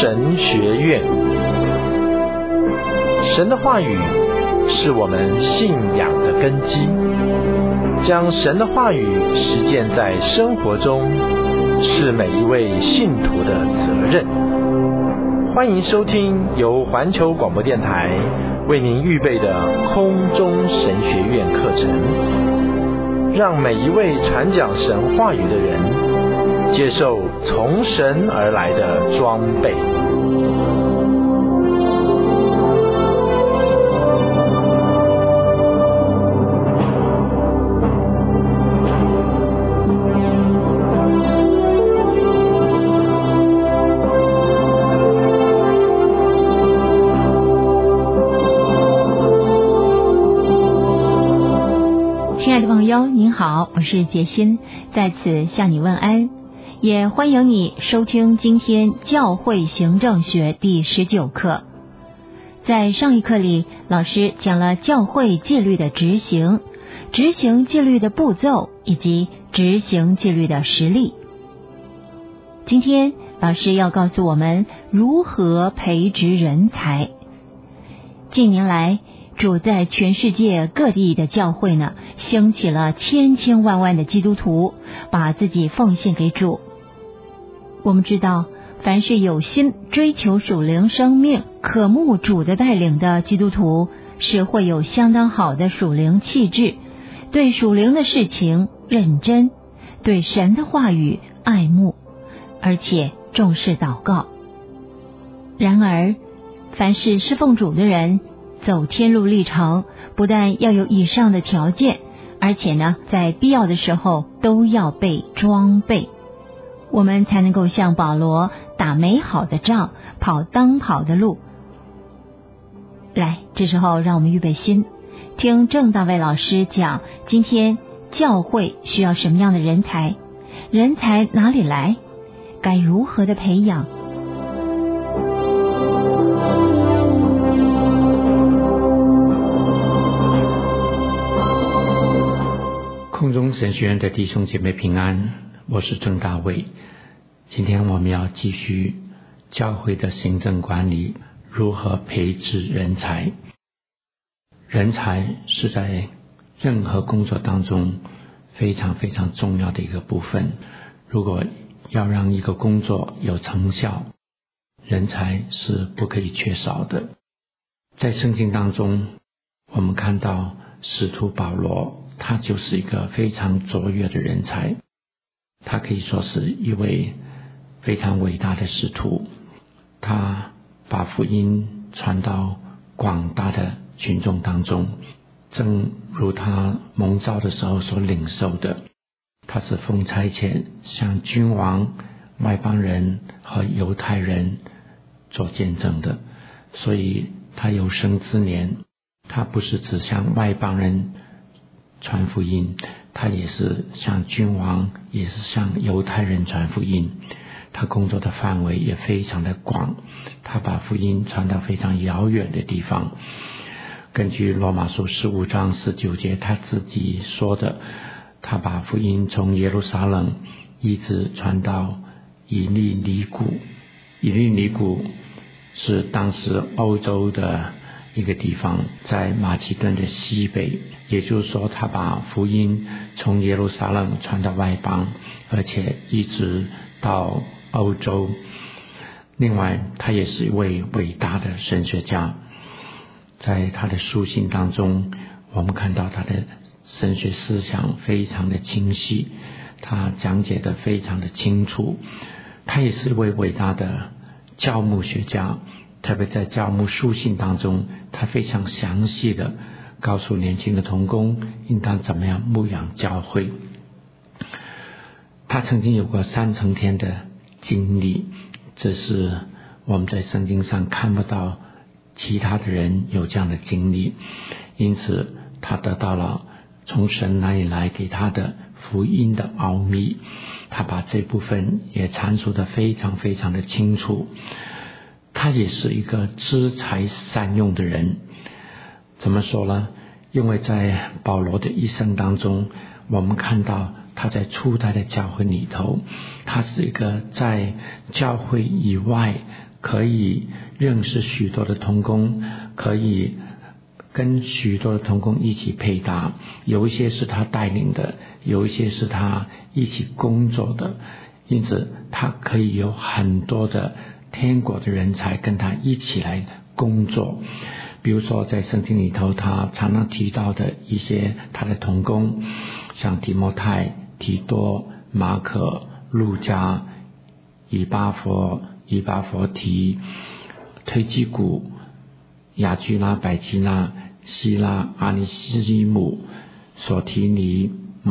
神学院。神的话语是我们信仰的根基，将神的话语实践在生活中，是每一位信徒的责任。欢迎收听由环球广播电台为您预备的空中神学院课程，让每一位传讲神话语的人接受从神而来的装备。 您好，我是杰心，在此向你问安，也欢迎你收听今天教会行政学第19课。在上一课里，老师讲了教会纪律的执行纪律的步骤以及执行纪律的实例。今天老师要告诉我们如何培植人才。近年来，主在全世界各地的教会呢，兴起了千千万万的基督徒，把自己奉献给主。我们知道，凡是有心追求属灵生命、渴慕主的带领的基督徒，是会有相当好的属灵气质，对属灵的事情认真，对神的话语爱慕，而且重视祷告。然而，凡是侍奉主的人，走天路历程，不但要有以上的条件，而且呢，在必要的时候都要被装备，我们才能够像保罗打美好的仗，跑当跑的路。来，这时候让我们预备心，听郑大卫老师讲今天教会需要什么样的人才，人才哪里来，该如何的培养。 空中神学院的弟兄姐妹平安，我是郑大卫。今天我们要继续教会的行政管理，如何培植人才。人才是在任何工作当中非常非常重要的一个部分。如果要让一个工作有成效，人才是不可以缺少的。在圣经当中，我们看到使徒保罗，他就是一个非常卓越的人才，他可以说是一位非常伟大的使徒。他把福音传到广大的群众当中，正如他蒙召的时候所领受的，他是奉差遣向君王、外邦人和犹太人做见证的。所以他有生之年，他不是只向外邦人传福音，他也是向君王，也是向犹太人传福音。他工作的范围也非常的广，他把福音传到非常遥远的地方。根据罗马书15章19节他自己说的，他把福音从耶路撒冷一直传到以利尼古。以利尼古是当时欧洲的一个地方，在马其顿的西北，也就是说他把福音从耶路撒冷传到外邦，而且一直到欧洲。另外他也是一位伟大的神学家，在他的书信当中，我们看到他的神学思想非常的清晰，他讲解得非常的清楚。他也是一位伟大的教牧学家，特别在教牧书信当中，他非常详细的告诉年轻的同工应当怎么样牧养教会。他曾经有过3层天的经历，这是我们在圣经上看不到其他的人有这样的经历，因此他得到了从神那里来给他的福音的奥秘，他把这部分也阐述得非常非常的清楚。他也是一个知财善用的人。怎么说呢？因为在保罗的一生当中，我们看到他他在初代的教会里头，他是一个在教会以外可以认识许多的同工，可以跟许多的同工一起配搭，有一些是他带领的，有一些是他一起工作的，因此他可以有很多的天国的人才跟他一起来工作。比如说在圣经里头，他常常提到的一些他的同工，像提摩太、提多、马可、路加、以巴弗提、推基古、雅居拉、百基拉、希拉、阿尼西姆、索提尼、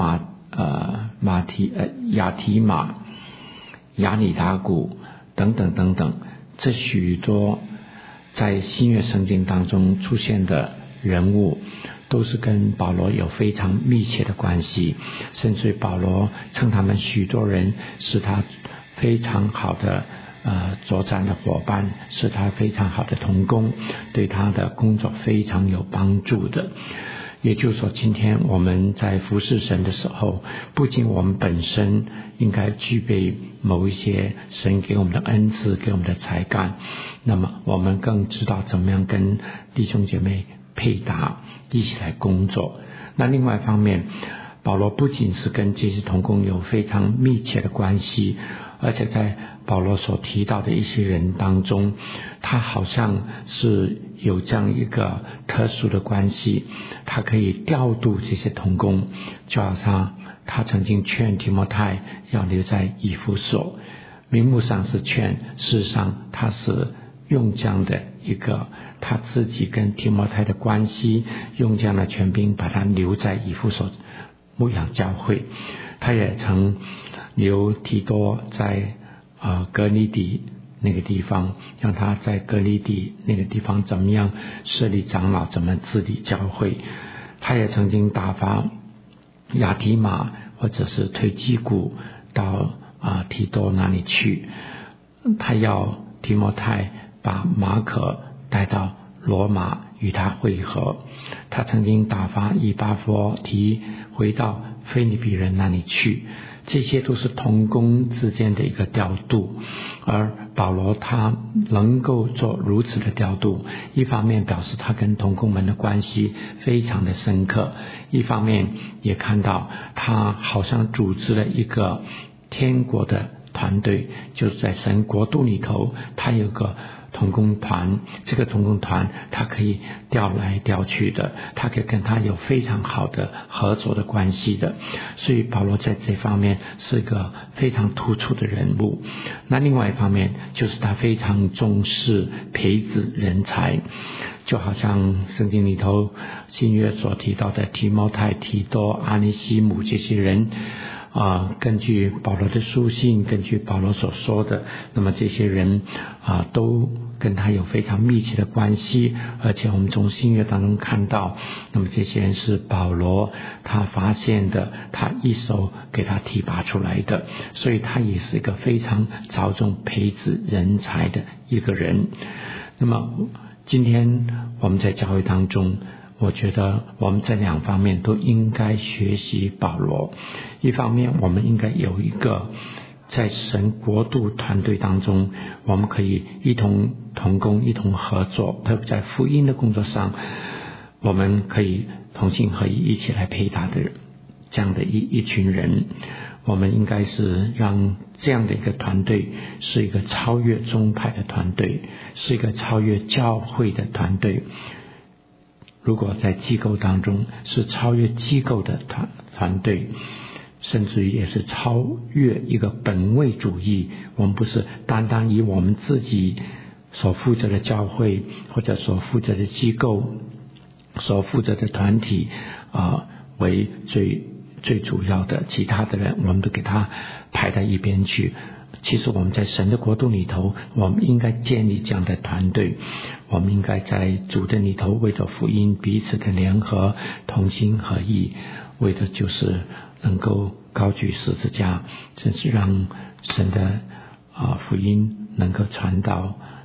亚提马、亚里达古等等等等，这许多在新约圣经当中出现的人物，都是跟保罗有非常密切的关系，甚至保罗称他们许多人是他非常好的作战的伙伴，是他非常好的同工，对他的工作非常有帮助的。也就是说，今天我们在服侍神的时候，不仅我们本身应该具备某一些神给我们的恩赐，给我们的才干，那么我们更知道怎么样跟弟兄姐妹配搭，一起来工作。那另外一方面，保罗不仅是跟这些同工有非常密切的关系，而且在保罗所提到的一些人当中，他好像是有这样一个特殊的关系，他可以调度这些同工，就好像他曾经劝提摩太要留在以弗所，名目上是劝，事实上他是用这样的一个他自己跟提摩太的关系，用这样的权柄把他留在以弗所牧养教会。他也曾留提多在哥尼底那个地方，让他在哥尼底那个地方怎么样设立长老，怎么治理教会。他也曾经打发亚提马或者是推基古到提多那里去，他要提摩太把马可带到罗马与他会合。他曾经打发以巴弗提回到腓立比人那里去，这些都是同工之间的一个调度。而保罗他能够做如此的调度，一方面表示他跟同工们的关系非常的深刻，一方面也看到他好像组织了一个天国的团队，就是在神国度里头，他有个同工团，这个同工团他可以调来调去的，他可以跟他有非常好的合作的关系的，所以保罗在这方面是一个非常突出的人物。那另外一方面就是他非常重视培植人才，就好像圣经里头新约所提到的提摩太、提多、阿尼西姆这些人根据保罗的书信，根据保罗所说的，那么这些人都跟他有非常密切的关系，而且我们从新约当中看到，那么这些人是保罗他发现的，他一手给他提拔出来的，所以他也是一个非常着重培植人才的一个人。那么今天我们在教会当中，我觉得我们这两方面都应该学习保罗。一方面我们应该有一个在神国度团队当中，我们可以一同同工，一同合作，特别在福音的工作上，我们可以同心合意一起来配搭的这样的一群人。我们应该是让这样的一个团队是一个超越宗派的团队，是一个超越教会的团队。如果在机构当中是超越机构的团队，甚至于也是超越一个本位主义，我们不是单单以我们自己所负责的教会或者所负责的机构所负责的团体为最主要的，其他的人我们都给他排在一边去。其实我们在神的国度里头，我们应该建立这样的团队，我们应该在主的里头为着福音彼此的联合，同心合意，为的就是能够高举十字架，真是让神的福音能够传到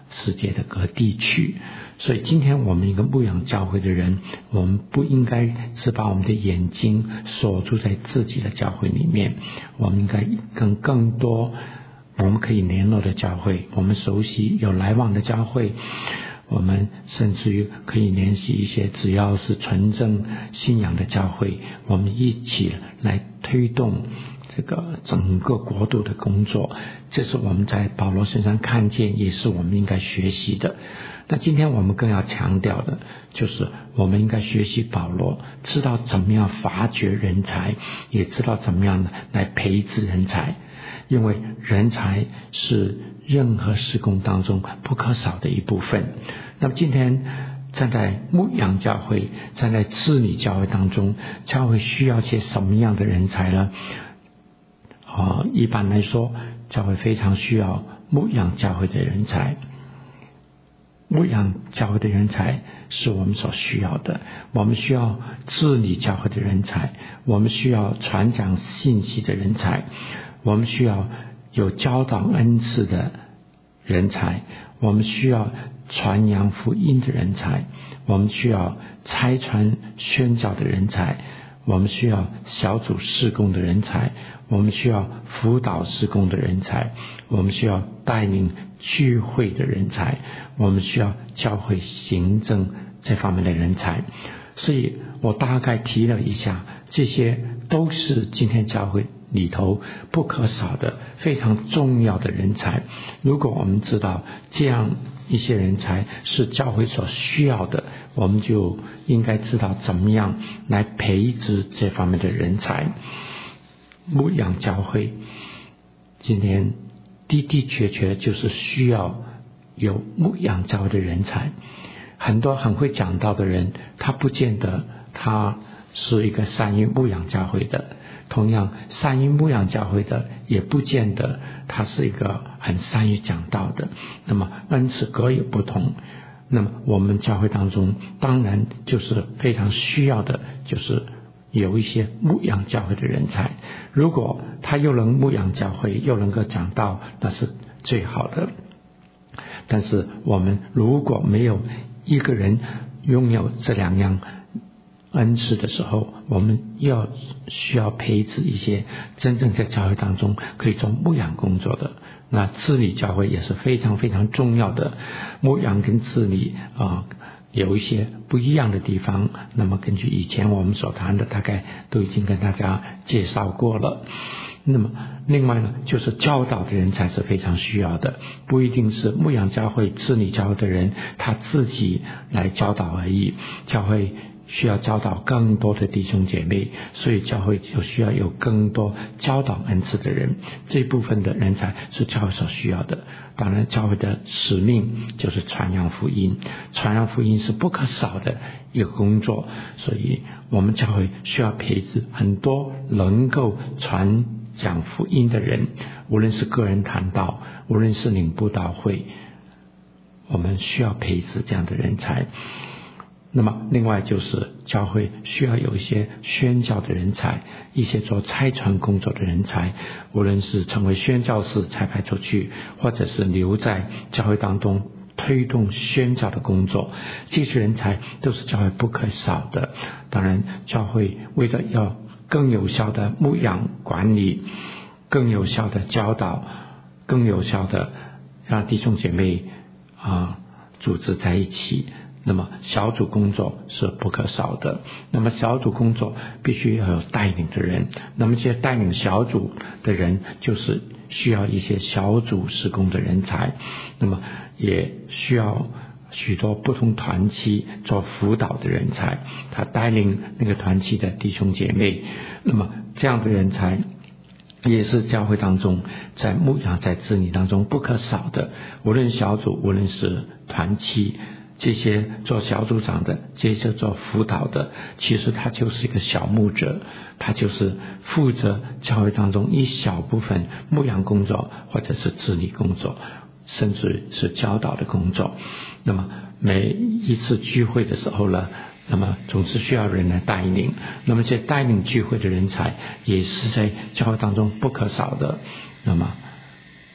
世界的各地去。所以今天我们一个牧养教会的人，我们不应该只把我们的眼睛锁住在自己的教会里面，我们应该跟更多我们可以联络的教会，我们熟悉有来往的教会，我们甚至于可以联系一些只要是纯正信仰的教会，我们一起来推动这个整个国度的工作。这是我们在保罗身上看见，也是我们应该学习的。那今天我们更要强调的就是我们应该学习保罗，知道怎么样发掘人才，也知道怎么样来培植人才。因为人才是任何事工当中不可少的一部分。那么今天站在牧养教会，站在治理教会当中，教会需要些什么样的人才呢？一般来说，教会非常需要牧养教会的人才。牧养教会的人才是我们所需要的，我们需要治理教会的人才，我们需要传讲信息的人才，我们需要有教导恩赐的人才，我们需要传扬福音的人才，我们需要差传宣教的人才，我们需要小组事工的人才，我们需要辅导事工的人才，我们需要带领聚会的人才，我们需要教会行政这方面的人才。所以我大概提了一下，这些都是今天教会里头不可少的非常重要的人才。如果我们知道这样一些人才是教会所需要的，我们就应该知道怎么样来培植这方面的人才。牧养教会今天的的确确就是需要有牧养教会的人才。很多很会讲道的人，他不见得他是一个善于牧养教会的，同样善于牧养教会的也不见得他是一个很善于讲道的。那么恩赐各有不同，那么我们教会当中当然就是非常需要的就是有一些牧养教会的人才。如果他又能牧养教会又能够讲道，那是最好的。但是我们如果没有一个人拥有这两样恩赐的时候，我们需要培植一些真正在教会当中可以做牧养工作的。那治理教会也是非常非常重要的。牧养跟治理有一些不一样的地方，那么根据以前我们所谈的，大概都已经跟大家介绍过了。那么另外呢，就是教导的人才是非常需要的，不一定是牧养教会治理教会的人他自己来教导而已，教会需要教导更多的弟兄姐妹，所以教会就需要有更多教导恩赐的人。这部分的人才是教会所需要的。当然教会的使命就是传扬福音，传扬福音是不可少的一个工作，所以我们教会需要培植很多能够传讲福音的人，无论是个人谈道，无论是领布道会，我们需要培植这样的人才。那么另外就是教会需要有一些宣教的人才，一些做差传工作的人才，无论是成为宣教士差派出去，或者是留在教会当中推动宣教的工作，这些人才都是教会不可少的。当然教会为了要更有效的牧养管理，更有效的教导，更有效的让弟兄姐妹组织在一起，那么小组工作是不可少的。那么小组工作必须要有带领的人，那么这些带领小组的人就是需要一些小组事工的人才，那么也需要许多不同团契做辅导的人才，他带领那个团契的弟兄姐妹。那么这样的人才也是教会当中在牧养在治理当中不可少的。无论小组无论是团契，这些做小组长的，这些做辅导的，其实他就是一个小牧者，他就是负责教会当中一小部分牧养工作或者是治理工作，甚至是教导的工作。那么每一次聚会的时候呢，那么总是需要人来带领，那么这带领聚会的人才也是在教会当中不可少的。那么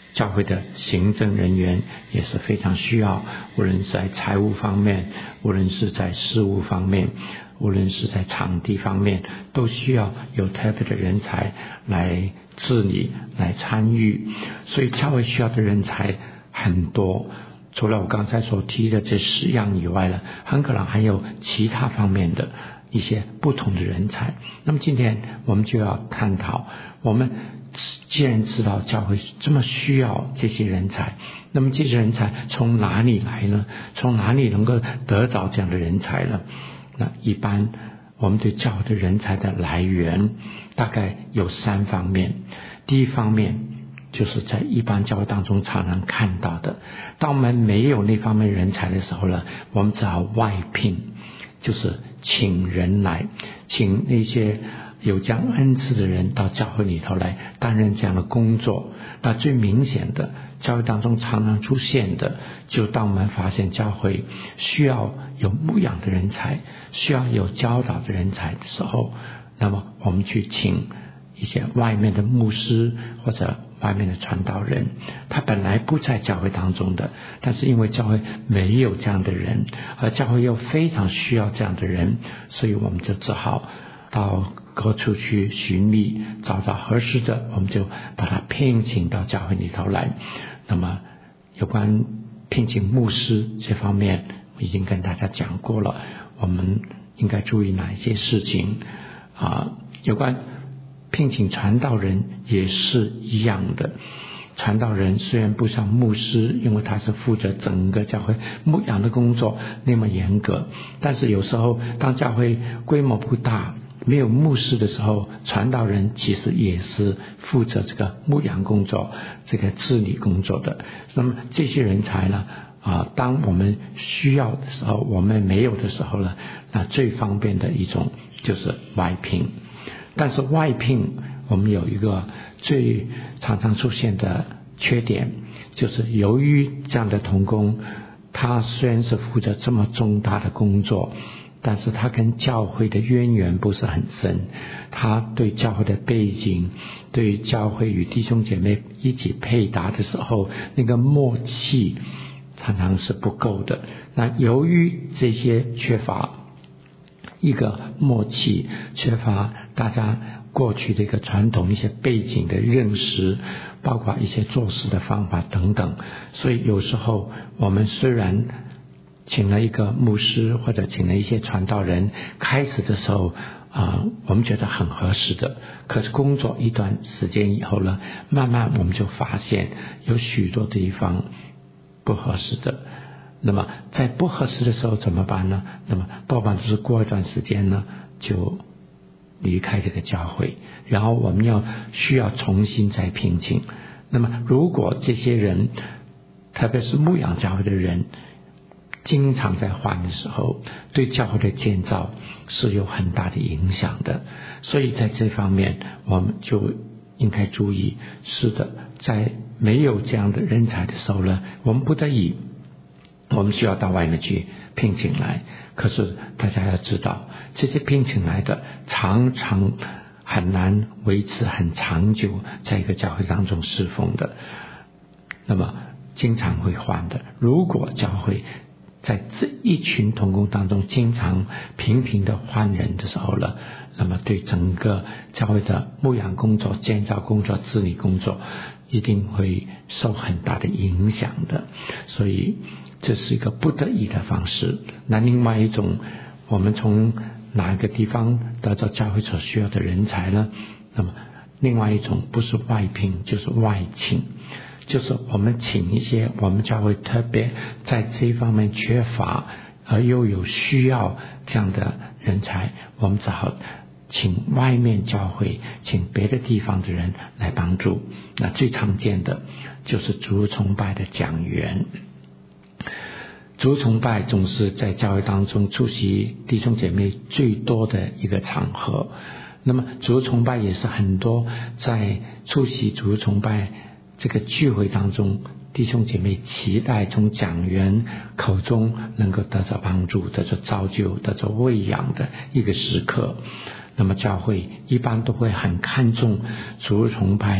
教会的行政人员也是非常需要，无论是在财务方面，无论是在事务方面，无论是在场地方面，都需要有特别的人才来治理，来参与。所以教会需要的人才很多，除了我刚才所提的这10样以外呢，很可能还有其他方面的一些不同的人才。那么今天我们就要探讨，我们既然知道教会这么需要这些人才，那么这些人才从哪里来呢？从哪里能够得着这样的人才呢？那一般我们对教会的人才的来源大概有3方面。第一方面就是在一般教会当中常常看到的，当我们没有那方面人才的时候呢，我们只好外聘，就是请人来，请那些有这样恩赐的人到教会里头来担任这样的工作。那最明显的，教会当中常常出现的，就当我们发现教会需要有牧养的人才，需要有教导的人才的时候，那么我们去请一些外面的牧师或者外面的传道人，他本来不在教会当中的，但是因为教会没有这样的人，而教会又非常需要这样的人，所以我们就只好到各处去寻觅，找合适的，我们就把他聘请到教会里头来。那么有关聘请牧师这方面，我已经跟大家讲过了，我们应该注意哪一些事情有关聘请传道人也是一样的。传道人虽然不像牧师，因为他是负责整个教会牧养的工作那么严格，但是有时候当教会规模不大，没有牧师的时候，传道人其实也是负责这个牧养工作，这个治理工作的。那么这些人才呢当我们需要的时候，我们没有的时候呢，那最方便的一种就是外聘。但是外聘我们有一个最常常出现的缺点，就是由于这样的同工，他虽然是负责这么重大的工作，但是他跟教会的渊源不是很深，他对教会的背景，对教会与弟兄姐妹一起配搭的时候，那个默契常常是不够的。那由于这些缺乏一个默契，缺乏大家过去的一个传统一些背景的认识，包括一些做事的方法等等，所以有时候我们虽然请了一个牧师或者请了一些传道人，开始的时候我们觉得很合适的，可是工作一段时间以后呢，慢慢我们就发现有许多地方不合适的。那么在不合适的时候怎么办呢？那么多半就是过一段时间呢就离开这个教会，然后我们需要重新再聘请。那么如果这些人，特别是牧养教会的人，经常在换的时候，对教会的建造是有很大的影响的。所以在这方面我们就应该注意。是的，在没有这样的人才的时候呢，我们不得已我们需要到外面去聘请来。可是大家要知道，这些聘请来的常常很难维持很长久在一个教会当中侍奉的，那么经常会换的。如果教会在这一群同工当中经常频频的换人的时候了，那么对整个教会的牧养工作、建造工作、治理工作一定会受很大的影响的。所以这是一个不得已的方式。那另外一种，我们从哪个地方得到教会所需要的人才呢？那么另外一种不是外聘就是外请，就是我们请一些我们教会特别在这一方面缺乏而又有需要这样的人才，我们只好请外面教会，请别的地方的人来帮助。那最常见的就是主日崇拜的讲员。主日崇拜总是在教会当中出席弟兄姐妹最多的一个场合，那么主日崇拜也是很多在出席主日崇拜这个聚会当中，弟兄姐妹期待从讲员口中能够得到帮助、得到造就、得到喂养的一个时刻。那么教会一般都会很看重主日崇拜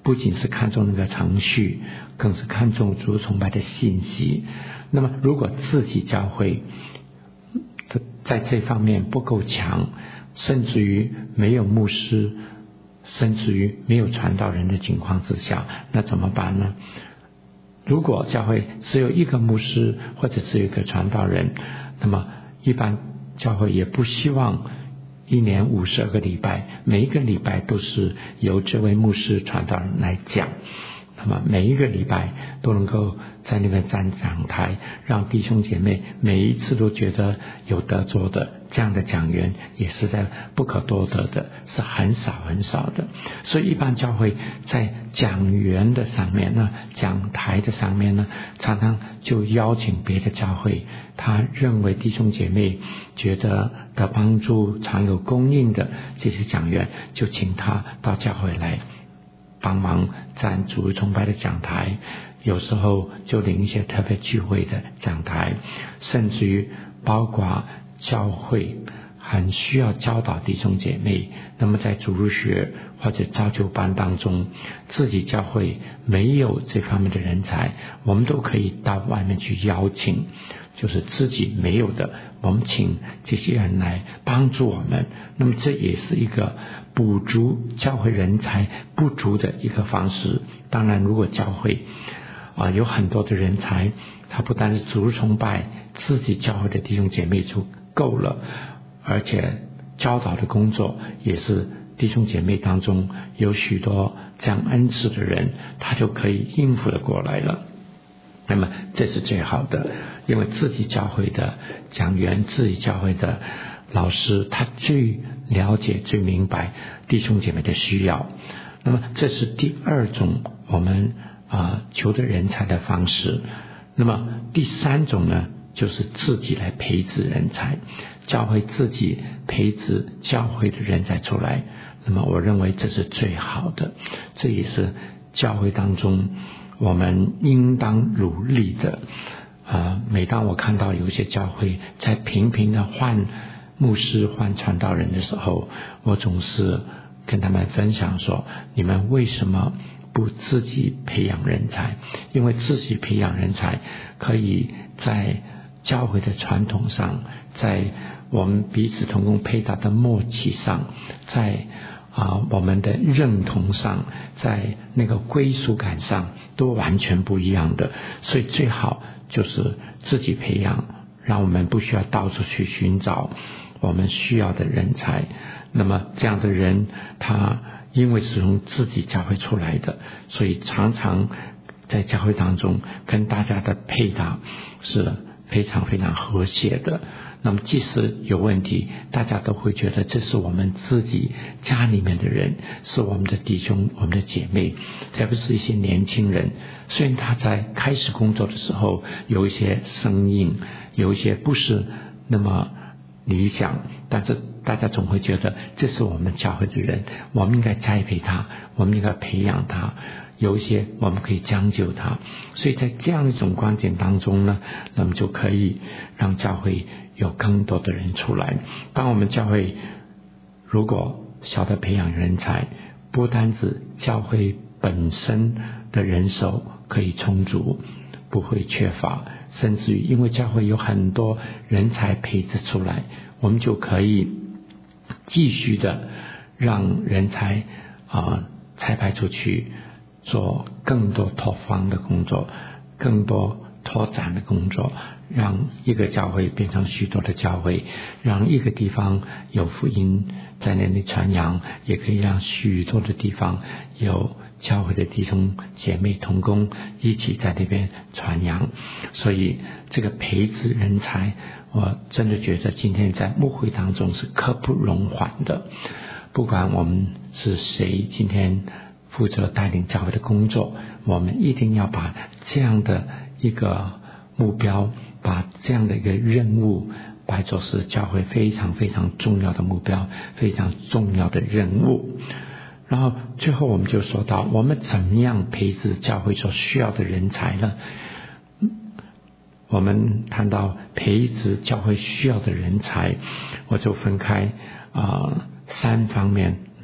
不仅是看重那个程序，更是看重主崇拜的信息。那么如果自己教会在这方面不够强，甚至于没有牧师，甚至于没有传道人的情况之下，那怎么办呢？如果教会只有一个牧师或者只有一个传道人，那么一般教会也不希望1年52个礼拜，每一个礼拜都是由这位牧师传道人来讲，那么每一个礼拜都能够在那边站讲台，让弟兄姐妹每一次都觉得有得着的，这样的讲员也是在不可多得的，是很少很少的。所以一般教会在讲员的上面呢，讲台的上面呢，常常就邀请别的教会，他认为弟兄姐妹觉得的帮助常有供应的这些讲员，就请他到教会来帮忙站主日崇拜的讲台，有时候就领一些特别聚会的讲台，甚至于包括教会很需要教导弟兄姐妹，那么在主日学或者造就班当中，自己教会没有这方面的人才，我们都可以到外面去邀请，就是自己没有的，我们请这些人来帮助我们。那么这也是一个补足教会人才不足的一个方式。当然如果教会有很多的人才，他不单是主日崇拜自己教会的弟兄姐妹就够了，而且教导的工作也是弟兄姐妹当中有许多这样恩赐的人，他就可以应付得过来了。那么这是最好的，因为自己教会的讲员，自己教会的老师，他最了解最明白弟兄姐妹的需要。那么这是第二种我们求得人才的方式。那么第三种呢，就是自己来培植人才，教会自己培植教会的人才出来。那么我认为这是最好的，这也是教会当中我们应当努力的。每当我看到有一些教会在频频的换牧师换传道人的时候，我总是跟他们分享说，你们为什么不自己培养人才？因为自己培养人才可以在教会的传统上，在我们彼此同工配搭的默契上，在我们的认同上，在那个归属感上都完全不一样的。所以最好就是自己培养，让我们不需要到处去寻找我们需要的人才。那么这样的人，他因为是从自己教会出来的，所以常常在教会当中跟大家的配搭是非常非常和谐的。那么即使有问题，大家都会觉得这是我们自己家里面的人，是我们的弟兄我们的姐妹，特别是一些年轻人，虽然他在开始工作的时候有一些生硬，有一些不是那么理想，但是大家总会觉得这是我们教会的人，我们应该栽培他，我们应该培养他，有一些我们可以将就他。所以在这样一种观点当中呢，那么就可以让教会有更多的人出来。当我们教会如果晓得培养人才，不单指教会本身的人手可以充足，不会缺乏，甚至于因为教会有很多人才培植出来，我们就可以继续的让人才差派出去做更多拓荒的工作，更多拓展的工作，让一个教会变成许多的教会，让一个地方有福音在那里传扬，也可以让许多的地方有教会的弟兄姐妹同工一起在那边传扬。所以这个培植人才，我真的觉得今天在牧会当中是刻不容缓的。不管我们是谁今天负责带领教会的工作，我们一定要把这样的一个目标，把这样的一个任务摆作是教会非常非常重要的目标，非常重要的任务。然后最后我们就说到，我们怎么样培植教会所需要的人才呢？我们谈到培植教会需要的人才，我就分开3方面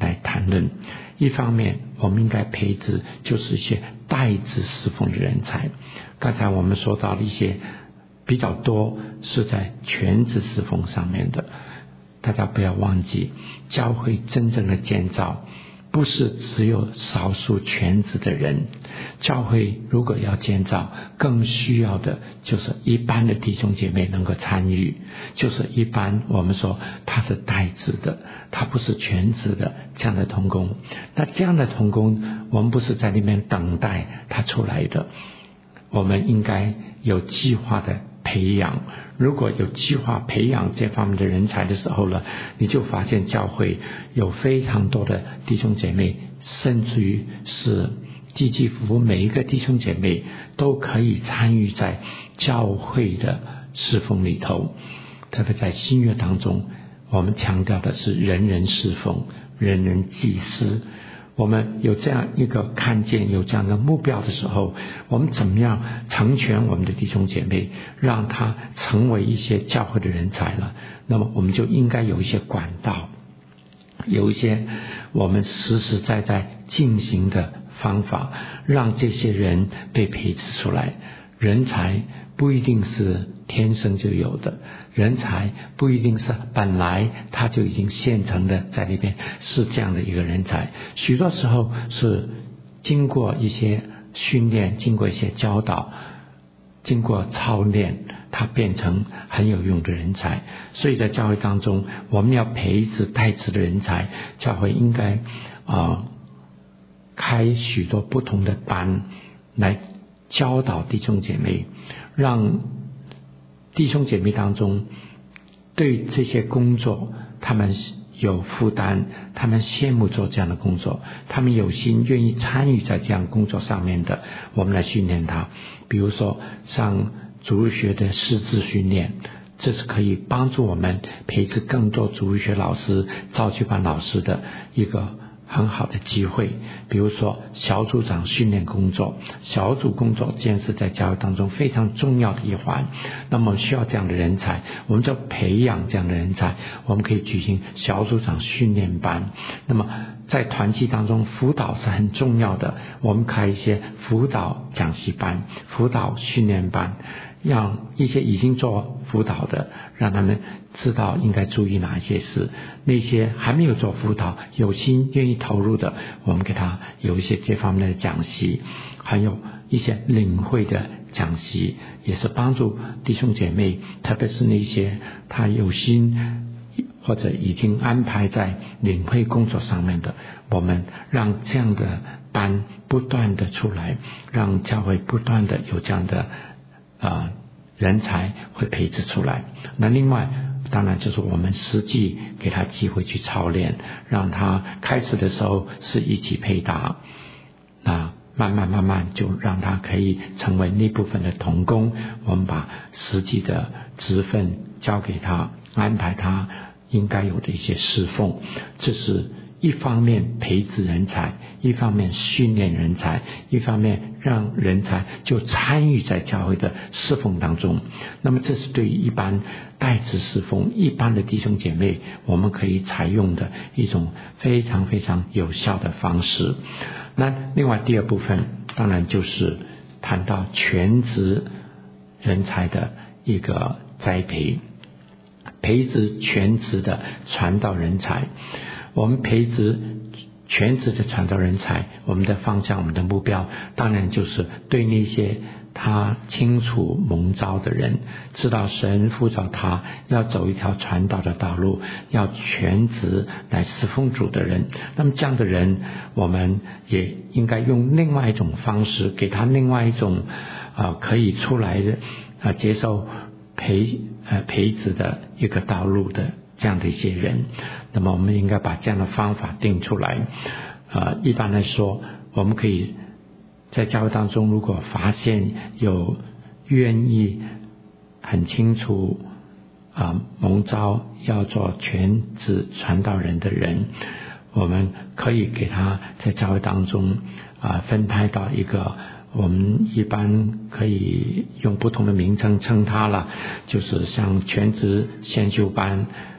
来谈论。一方面我们应该培植就是一些代志侍奉的人才，刚才我们说到了一些比较多是在全职侍奉上面的。大家不要忘记，教会真正的建造不是只有少数全职的人，教会如果要建造，更需要的就是一般的弟兄姐妹能够参与，就是一般我们说他是代志的，他不是全职的这样的同工。那这样的同工，我们不是在里面等待他出来的，我们应该有计划的培养。如果有计划培养这方面的人才的时候呢，你就发现教会有非常多的弟兄姐妹，甚至于是积极服务每一个弟兄姐妹都可以参与在教会的侍奉里头。特别在新约当中，我们强调的是人人侍奉，人人祭司。我们有这样一个看见，有这样的目标的时候，我们怎么样成全我们的弟兄姐妹，让他成为一些教会的人才了？那么我们就应该有一些管道，有一些我们实实在在进行的方法，让这些人被培植出来。人才不一定是天生就有的，人才不一定是本来他就已经现成的在那边是这样的一个人才，许多时候是经过一些训练，经过一些教导，经过操练，他变成很有用的人才。所以在教会当中，我们要培植代志的人才，教会应该开许多不同的班来教导弟兄姐妹，让弟兄姐妹当中对这些工作他们有负担，他们羡慕做这样的工作，他们有心愿意参与在这样工作上面的，我们来训练他。比如说上主日学的师资训练，这是可以帮助我们培植更多主日学老师、造就班老师的一个很好的机会。比如说小组长训练工作，小组工作这件事在教会当中非常重要的一环，那么需要这样的人才，我们就培养这样的人才。我们可以举行小组长训练班。那么在团契当中，辅导是很重要的，我们开一些辅导讲习班、辅导训练班，让一些已经做辅导的，让他们知道应该注意哪一些事。那些还没有做辅导，有心愿意投入的，我们给他有一些这方面的讲习，还有一些领会的讲习，也是帮助弟兄姐妹，特别是那些他有心或者已经安排在领会工作上面的，我们让这样的班不断的出来，让教会不断的有这样的人才会培植出来。那另外当然就是我们实际给他机会去操练，让他开始的时候是一起配搭，那慢慢就让他可以成为那部分的同工，我们把实际的职分交给他，安排他应该有的一些侍奉。这是一方面培植人才，一方面训练人才，一方面让人才就参与在教会的侍奉当中。那么这是对于一般代志侍奉一般的弟兄姐妹，我们可以采用的一种非常非常有效的方式。那另外第二部分当然就是谈到全职人才的一个栽培，培植全职的传道人才。我们培植全职的传道人才，我们的方向，我们的目标当然就是对那些他清楚蒙召的人，知道神呼召他要走一条传道的道路，要全职来侍奉主的人。那么这样的人，我们也应该用另外一种方式，给他另外一种可以出来的接受培植的一个道路的这样的一些人。那么我们应该把这样的方法定出来。一般来说，我们可以在教会当中，如果发现有愿意很清楚蒙召要做全职传道人的人，我们可以给他在教会当中分派到一个我们一般可以用不同的名称称他了，就是像全职先修班，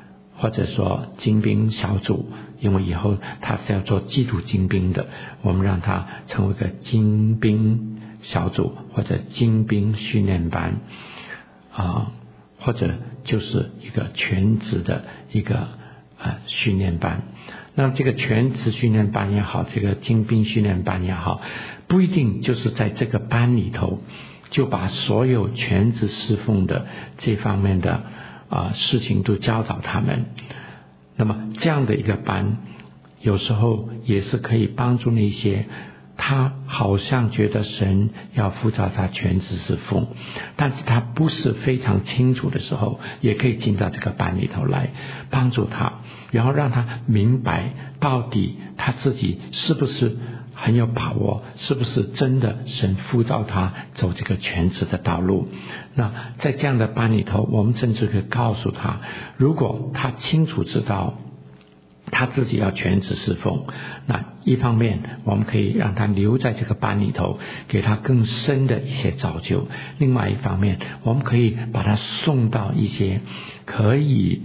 或者说精兵小组，因为以后他是要做基督精兵的，我们让他成为一个精兵小组或者精兵训练班或者就是一个全职的一个训练班。那这个全职训练班也好，这个精兵训练班也好，不一定就是在这个班里头就把所有全职侍奉的这方面的事情都教导他们。那么这样的一个班有时候也是可以帮助那些他好像觉得神要呼召他全职侍奉，但是他不是非常清楚的时候，也可以进到这个班里头来帮助他，然后让他明白到底他自己是不是很有把握，是不是真的神呼召他走这个全职的道路。那在这样的班里头，我们甚至可以告诉他，如果他清楚知道他自己要全职侍奉，那一方面我们可以让他留在这个班里头，给他更深的一些造就，另外一方面我们可以把他送到一些可以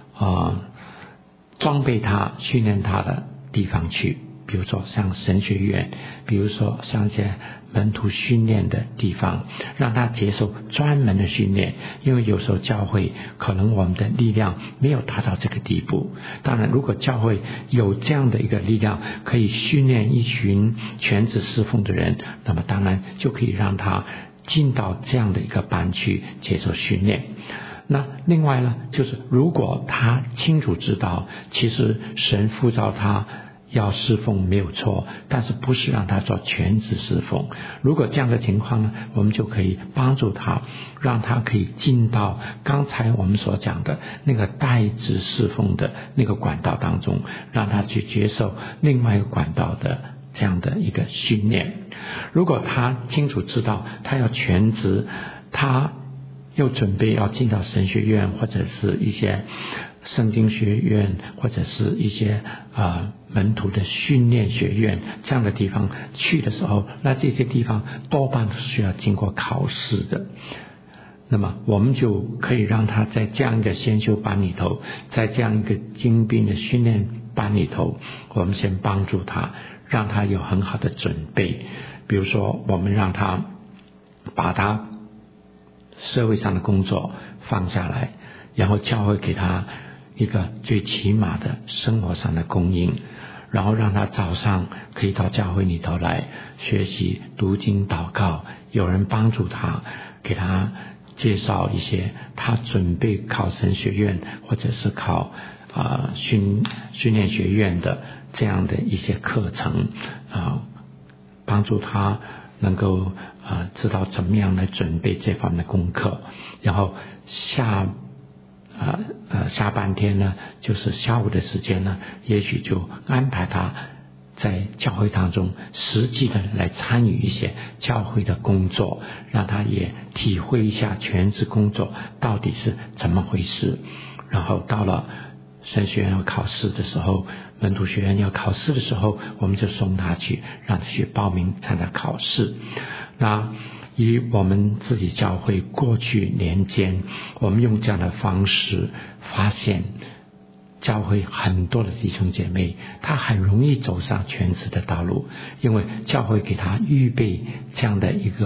装备他训练他的地方去，比如说像神学院，比如说像一些门徒训练的地方，让他接受专门的训练。因为有时候教会可能我们的力量没有达到这个地步，当然如果教会有这样的一个力量可以训练一群全职侍奉的人，那么当然就可以让他进到这样的一个班去接受训练。那另外呢，就是如果他清楚知道其实神呼召他要侍奉没有错，但是不是让他做全职侍奉。如果这样的情况呢，我们就可以帮助他，让他可以进到刚才我们所讲的那个代职侍奉的那个管道当中，让他去接受另外一个管道的这样的一个训练。如果他清楚知道他要全职，他又准备要进到神学院或者是一些圣经学院或者是一些门徒的训练学院这样的地方去的时候，那这些地方多半是需要经过考试的。那么我们就可以让他在这样一个先修班里头，在这样一个精兵的训练班里头，我们先帮助他，让他有很好的准备。比如说我们让他把他社会上的工作放下来，然后教会给他一个最起码的生活上的供应，然后让他早上可以到教会里头来学习读经祷告，有人帮助他，给他介绍一些他准备考神学院或者是考训练学院的这样的一些课程帮助他能够知道怎么样来准备这方面的功课。然后下半天呢，就是下午的时间呢，也许就安排他在教会当中实际的来参与一些教会的工作，让他也体会一下全职工作到底是怎么回事。然后到了神学院要考试的时候，门徒学院要考试的时候，我们就送他去，让他去报名参加考试。那以我们自己教会过去年间，我们用这样的方式发现教会很多的弟兄姐妹他很容易走上全职的道路，因为教会给他预备这样的一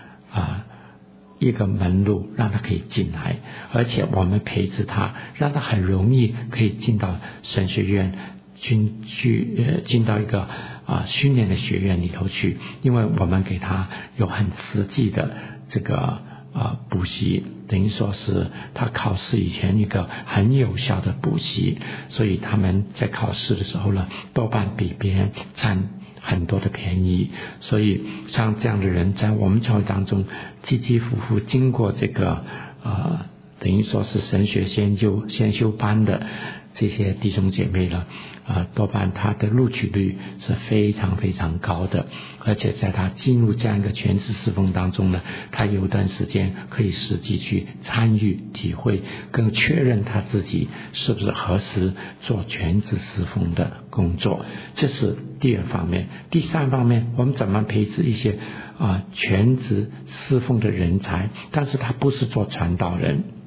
个门路，让他可以进来，而且我们培植他，让他很容易可以进到神学院，进到一个训练的学院里头去，因为我们给他有很实际的这个补习，等于说是他考试以前一个很有效的补习，所以他们在考试的时候呢，多半比别人占很多的便宜。所以像这样的人在我们教会当中起起伏伏经过这个等于说是神学先修班的这些弟兄姐妹了，多半他的录取率是非常非常高的，而且在他进入这样一个全职侍奉当中呢，他有段时间可以实际去参与体会，更确认他自己是不是合适做全职侍奉的工作。这是第二方面。第三方面，我们怎么培植一些全职侍奉的人才，但是他不是做传道人，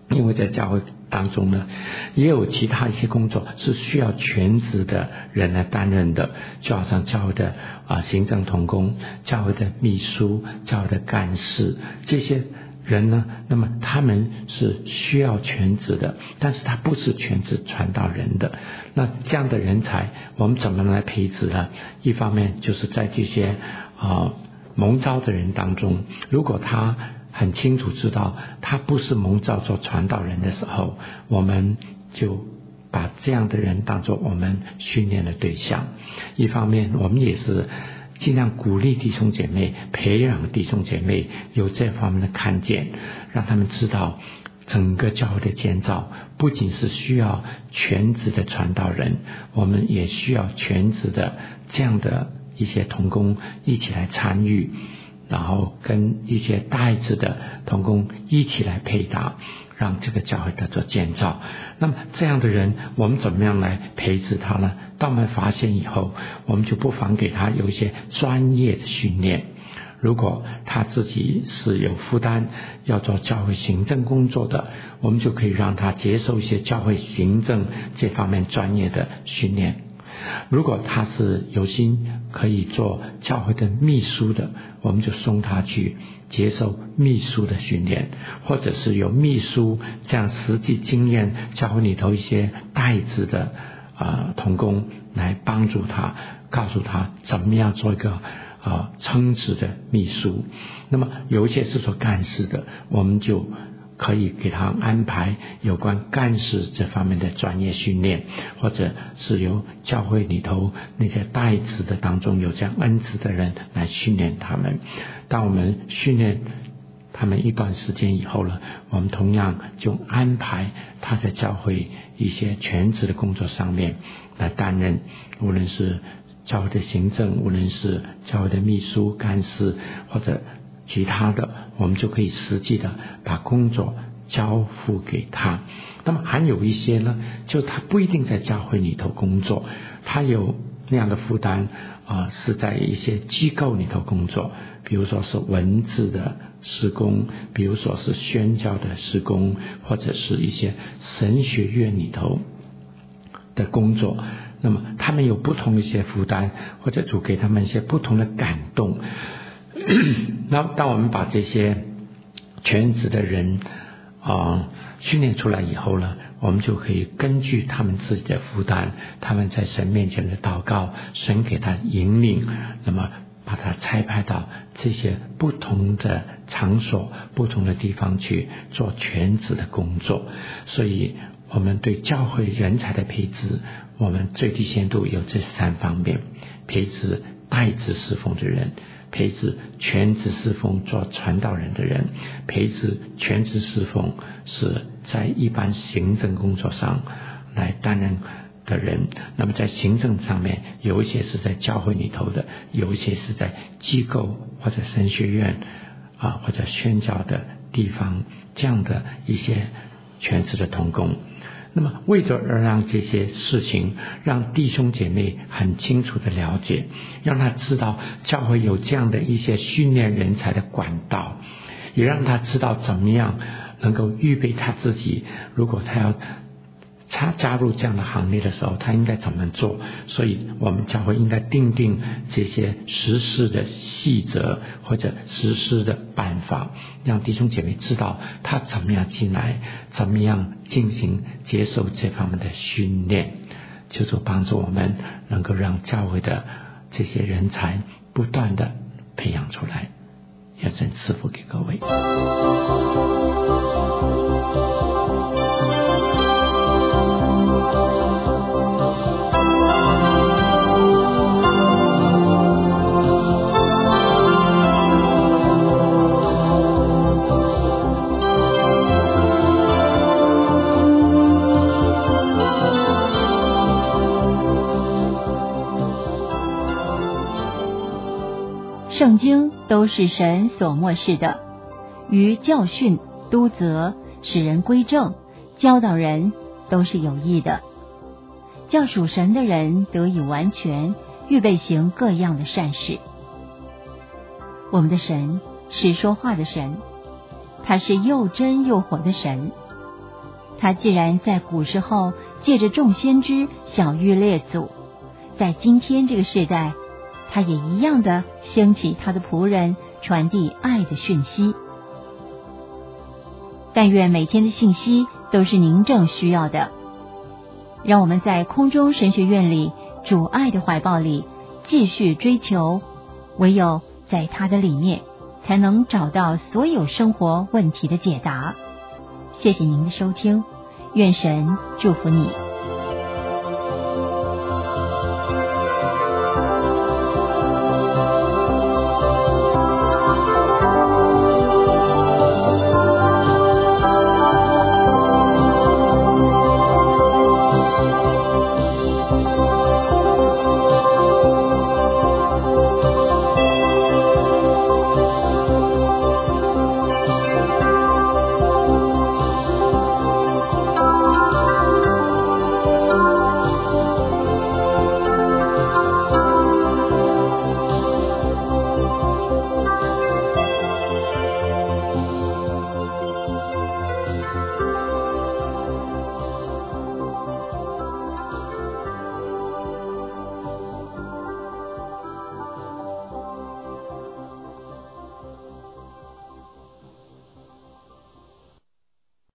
因为在教会当中呢，也有其他一些工作是需要全职的人来担任的，就好像教会的行政同工、教会的秘书、教会的干事，这些人呢，那么他们是需要全职的，但是他不是全职传道人的。那这样的人才我们怎么来培植呢？一方面就是在这些蒙召的人当中，如果他很清楚知道他不是蒙召做传道人的时候，我们就把这样的人当作我们训练的对象。一方面我们也是尽量鼓励弟兄姐妹，培养弟兄姐妹有这方面的看见，让他们知道整个教会的建造不仅是需要全职的传道人，我们也需要全职的这样的一些同工一起来参与，然后跟一些带职的同工一起来配搭，让这个教会得到建造。那么这样的人我们怎么样来培植他呢？当我们发现以后，我们就不妨给他有一些专业的训练。如果他自己是有负担要做教会行政工作的，我们就可以让他接受一些教会行政这方面专业的训练。如果他是有心可以做教会的秘书的，我们就送他去接受秘书的训练，或者是有秘书这样实际经验，教会里头一些带职的同工来帮助他，告诉他怎么样做一个称职的秘书。那么有一些是做干事的，我们就可以给他安排有关干事这方面的专业训练，或者是由教会里头那些带职的当中有这样恩赐的人来训练他们。当我们训练他们一段时间以后呢，我们同样就安排他在教会一些全职的工作上面来担任，无论是教会的行政，无论是教会的秘书、干事或者其他的，我们就可以实际的把工作交付给他。那么还有一些呢，就他不一定在教会里头工作，他有那样的负担是在一些机构里头工作，比如说是文字的事工，比如说是宣教的事工，或者是一些神学院里头的工作。那么他们有不同的一些负担，或者主给他们一些不同的感动。那当我们把这些全职的人训练出来以后呢，我们就可以根据他们自己的负担，他们在神面前的祷告，神给他引领，那么把他差派到这些不同的场所、不同的地方去做全职的工作。所以我们对教会人才的培植，我们最低限度有这3方面：培植带职侍奉的人，培植全职侍奉做传道人的人，培植全职侍奉是在一般行政工作上来担任的人。那么在行政上面，有一些是在教会里头的，有一些是在机构或者神学院或者宣教的地方，这样的一些全职的同工。那么为着让这些事情让弟兄姐妹很清楚的了解，让他知道教会有这样的一些训练人才的管道，也让他知道怎么样能够预备他自己，如果他要加入这样的行列的时候，他应该怎么做。所以我们教会应该定这些实施的细则或者实施的办法，让弟兄姐妹知道他怎么样进来，怎么样进行接受这方面的训练，就是帮助我们能够让教会的这些人才不断的培养出来。愿神赐福给各位。 圣经都是神所默示的，于教训、督责、使人归正、教导人都是有益的，叫属神的人得以完全，预备行各样的善事。我们的神是说话的神，他是又真又活的神， 他既然在古时候借着众先知晓谕列祖，在今天这个世代，他也一样的兴起他的仆人，传递爱的讯息。但愿每天的信息都是您正需要的。让我们在空中神学院里，主爱的怀抱里继续追求，唯有在他的里面，才能找到所有生活问题的解答。谢谢您的收听，愿神祝福你。